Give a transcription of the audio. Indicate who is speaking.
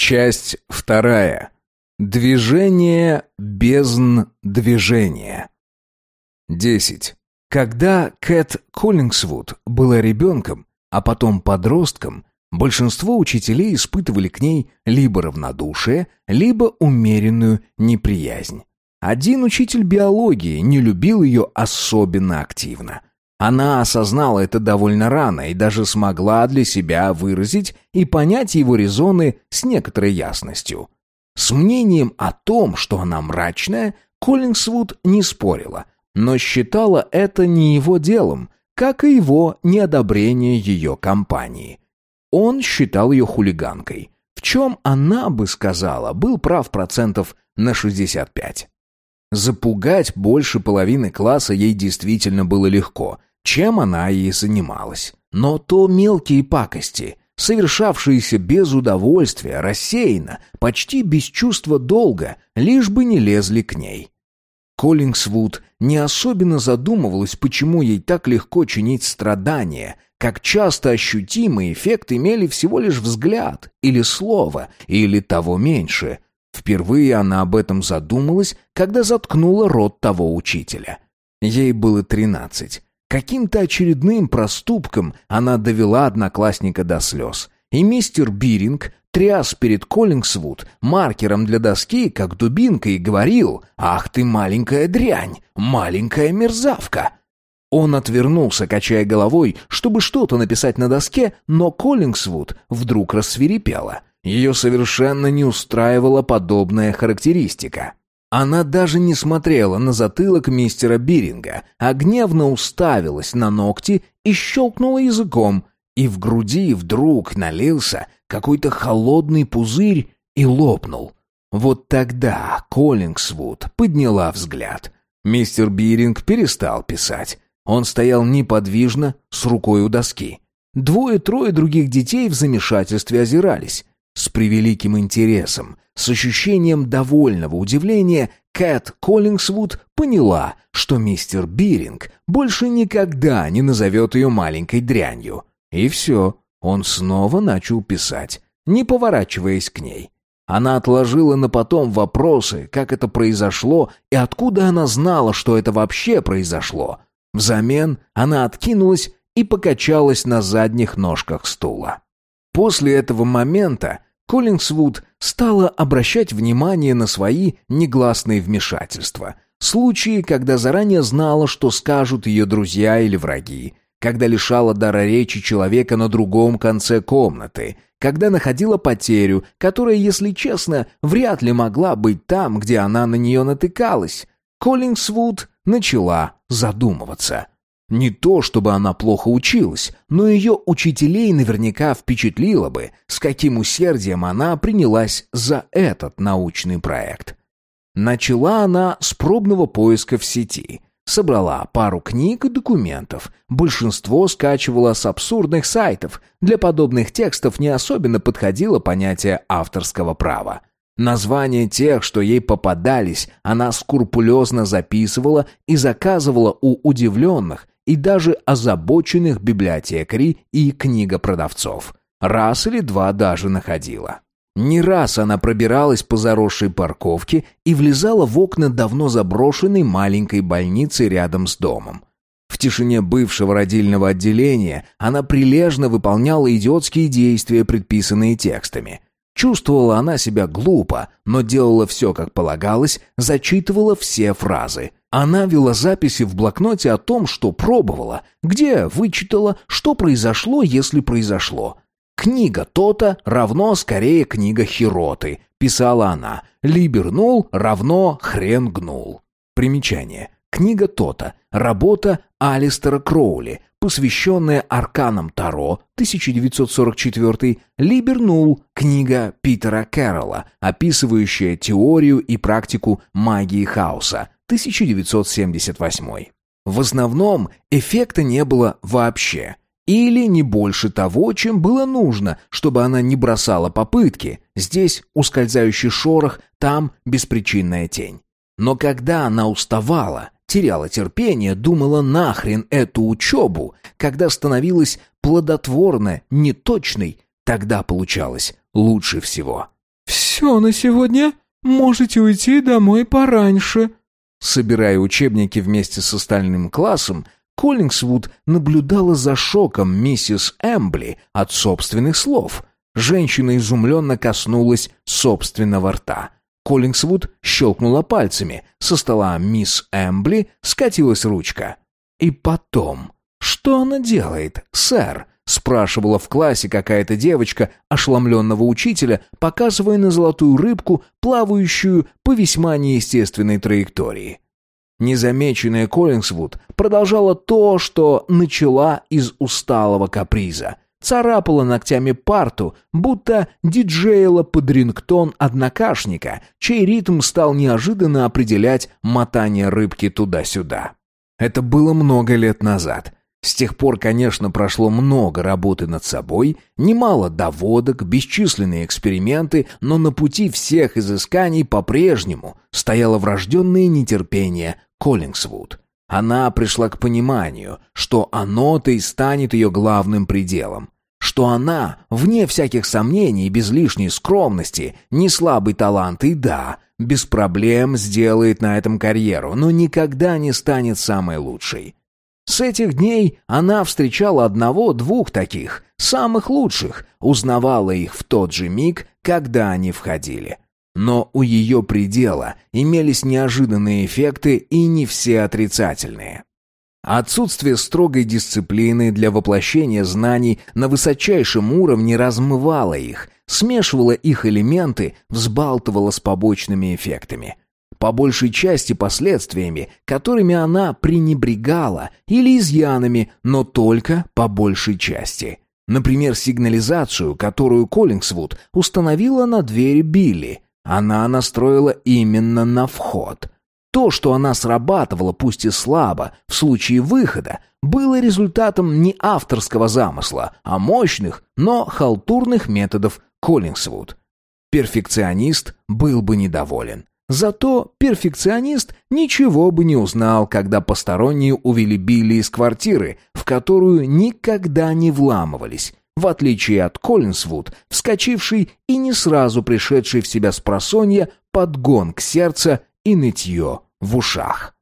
Speaker 1: Часть 2. Движение бездн движения. 10. Когда Кэт Коллингсвуд была ребенком, а потом подростком, большинство учителей испытывали к ней либо равнодушие, либо умеренную неприязнь. Один учитель биологии не любил ее особенно активно. Она осознала это довольно рано и даже смогла для себя выразить и понять его резоны с некоторой ясностью. С мнением о том, что она мрачная, Коллингсвуд не спорила, но считала это не его делом, как и его неодобрение ее компании. Он считал ее хулиганкой, в чем, она бы сказала, был прав процентов на 65. Запугать больше половины класса ей действительно было легко, чем она и занималась. Но то мелкие пакости, совершавшиеся без удовольствия, рассеянно, почти без чувства долга, лишь бы не лезли к ней. Коллингсвуд не особенно задумывалась, почему ей так легко чинить страдания, как часто ощутимый эффект имели всего лишь взгляд, или слово, или того меньше. Впервые она об этом задумалась, когда заткнула рот того учителя. Ей было 13. Каким-то очередным проступком она довела одноклассника до слез. И мистер Биринг тряс перед Коллингсвуд маркером для доски, как дубинкой, и говорил: «Ах ты маленькая дрянь, маленькая мерзавка!» Он отвернулся, качая головой, чтобы что-то написать на доске, но Коллингсвуд вдруг рассвирепела. Ее совершенно не устраивала подобная характеристика. Она даже не смотрела на затылок мистера Биринга, а гневно уставилась на ногти и щелкнула языком, и в груди вдруг налился какой-то холодный пузырь и лопнул. Вот тогда Коллингсвуд подняла взгляд. Мистер Биринг перестал писать. Он стоял неподвижно, с рукой у доски. 2-3 других детей в замешательстве озирались. С превеликим интересом, с ощущением довольного удивления, Кэт Коллингсвуд поняла, что мистер Биринг больше никогда не назовет ее маленькой дрянью. И все, он снова начал писать, не поворачиваясь к ней. Она отложила на потом вопросы, как это произошло и откуда она знала, что это вообще произошло. Взамен она откинулась и покачалась на задних ножках стула. После этого момента Коллингсвуд стала обращать внимание на свои негласные вмешательства. Случаи, когда заранее знала, что скажут ее друзья или враги, когда лишала дара речи человека на другом конце комнаты, когда находила потерю, которая, если честно, вряд ли могла быть там, где она на нее натыкалась. Коллингсвуд начала задумываться. Не то, чтобы она плохо училась, но ее учителей наверняка впечатлило бы, с каким усердием она принялась за этот научный проект. Начала она с пробного поиска в сети. Собрала пару книг и документов. Большинство скачивала с абсурдных сайтов. Для подобных текстов не особенно подходило понятие авторского права. Названия тех, что ей попадались, она скрупулезно записывала и заказывала у удивленных и даже озабоченных библиотекарей и книгопродавцов. Раз или два даже находила. Не раз она пробиралась по заросшей парковке и влезала в окна давно заброшенной маленькой больницы рядом с домом. В тишине бывшего родильного отделения она прилежно выполняла идиотские действия, предписанные текстами. Чувствовала она себя глупо, но делала все, как полагалось, зачитывала все фразы. Она вела записи в блокноте о том, что пробовала, где вычитала, что произошло, если произошло. «Книга то-то равно скорее книга хероты», писала она. «Либер нул равно хрен гнул». Примечание. Книга то-то. Работа Алистера Кроули, посвященная арканам Таро, 1944, «Либер нул», книга Питера Кэрролла, описывающая теорию и практику магии хаоса, 1978. В основном эффекта не было вообще. Или не больше того, чем было нужно, чтобы она не бросала попытки. Здесь ускользающий шорох, там беспричинная тень. Но когда она уставала, теряла терпение, думала нахрен эту учебу, когда становилась плодотворно неточной, тогда получалось лучше всего.
Speaker 2: «Все на сегодня. Можете уйти домой пораньше».
Speaker 1: Собирая учебники вместе с остальным классом, Коллинсвуд наблюдала за шоком миссис Эмбли от собственных слов. Женщина изумленно коснулась собственного рта. Коллинсвуд щелкнула пальцами. Со стола мисс Эмбли скатилась ручка. «И потом, что она делает, сэр?» — спрашивала в классе какая-то девочка ошеломленного учителя, показывая на золотую рыбку, плавающую по весьма неестественной траектории. Незамеченная Коллинсвуд продолжала то, что начала из усталого каприза. Царапала ногтями парту, будто диджеяла под рингтон однокашника, чей ритм стал неожиданно определять мотание рыбки туда-сюда. Это было много лет назад. С тех пор, конечно, прошло много работы над собой, немало доводок, бесчисленные эксперименты, но на пути всех изысканий по-прежнему стояло врожденное нетерпение Коллинсвуд. Она пришла к пониманию, что оно-то и станет ее главным пределом. Что она, вне всяких сомнений и без лишней скромности, не слабый талант и да, без проблем сделает на этом карьеру, но никогда не станет самой лучшей. С этих дней она встречала одного-двух таких, самых лучших, узнавала их в тот же миг, когда они входили. Но у ее предела имелись неожиданные эффекты и не все отрицательные. Отсутствие строгой дисциплины для воплощения знаний на высочайшем уровне размывало их, смешивало их элементы, взбалтывало с побочными эффектами. По большей части последствиями, которыми она пренебрегала, или изъянами, но только по большей части. Например, сигнализацию, которую Коллинсвуд установила на двери Билли. Она настроила именно на вход. То, что она срабатывала, пусть и слабо, в случае выхода, было результатом не авторского замысла, а мощных, но халтурных методов Коллинсвуд. Перфекционист был бы недоволен. Зато перфекционист ничего бы не узнал, когда посторонние увели Билли из квартиры, в которую никогда не вламывались, в отличие от Коллинсвуд, вскочивший и не сразу пришедший в себя спросонья под гонг сердца и нытье в ушах.